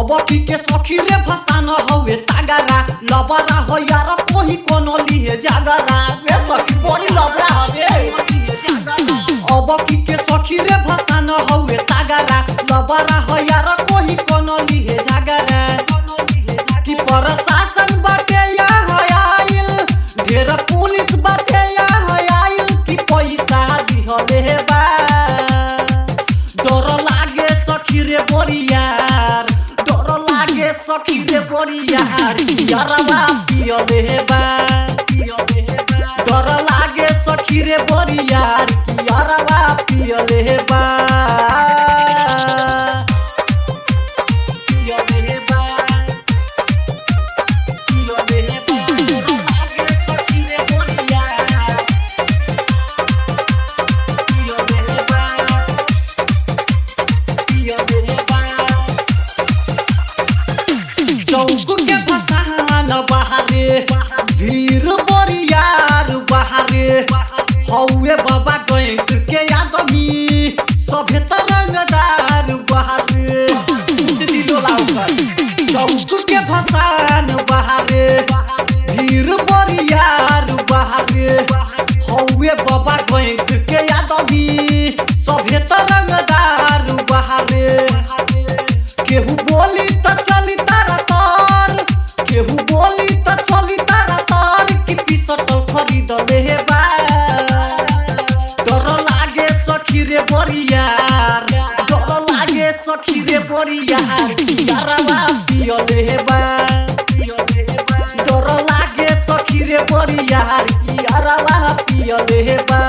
अबकी के सखी रे फसान हवे तागरा लबरा हो यार कोही कोनो लिए जागरा रे सखी बड़ी लबरा हवे अबकी के सखी रे फसान हवे तागरा लबरा हो यार कोही कोनो लिए जागरा कि प्रशासन बाटे या आइल ढेर पुलिस बाटे या आइल कि पैसा दिहले बा डर लागे सखी रे बोरियार डर लागे सखी रे बोरियार यारवा पियले बा डर लागे सखी रे बोरियार यारवा पियले बा चौक के फसान बहारे भीड़ बरियार बहारे हौवे बाबा गैंक के आदमी सभे तरंगदार बहारे दिलो लाउकर चौक के फसान बहारे भीड़ बरियार बहारे हौवे बाबा गैंक के आदमी सभे तरंगदार बहारे केहू बोली त चली तारा तार केहू बोली त चली तारा तार कि पिसटल खरीद ले बा डर लागे सखी रे बोरियार डर लागे सखी रे बोरियार यारवा पियले बा डर लागे सखी रे बोरियार यारवा पियले बा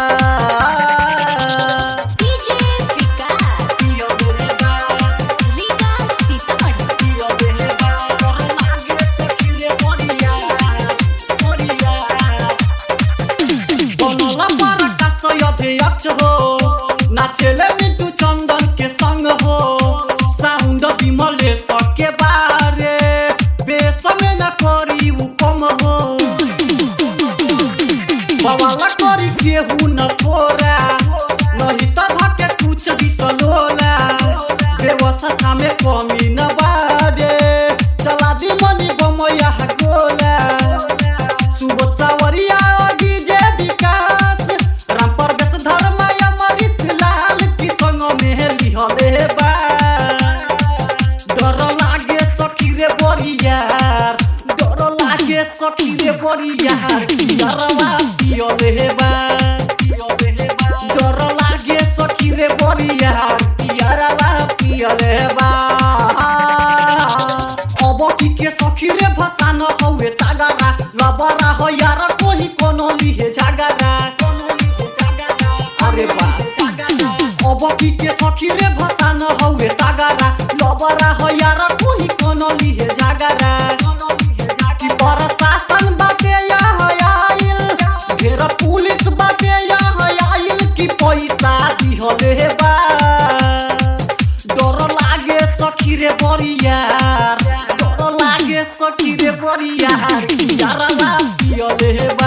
नाचेले मिंटू चंदन के संग हो साउंड विमले सके बारे बेस में न करी उ कम हो बवाला करी केहू न थोड़ा नहीं तो धके कुछ बिसलोला व्यवस्था में कमी न बारे चला दी मनी बमया गोला सुबह सावरिया डीजे विकास राम परवेश धर्म हले बा डर लागे सखी रे बोरियार डर लागे सखी रे बोरियार यारवा पियले बा डर लागे सखी रे बोरियार यारवा पियले बा अबकी के सखी रे फसान हवे तागरा लबरा हो यार कोही कोनो लिए जागरा अरे बा अबकी के सखी रे फसान हवे तागरा लबरा हो यार कोही कोनो लिए जागरा कि प्रशासन बाटे या आइल ढेर पुलिस बाटे या आइल कि पैसा दिहले बा डर लागे सखी रे बोरियार डर लागे सखी रे बोरियार यारवा पियले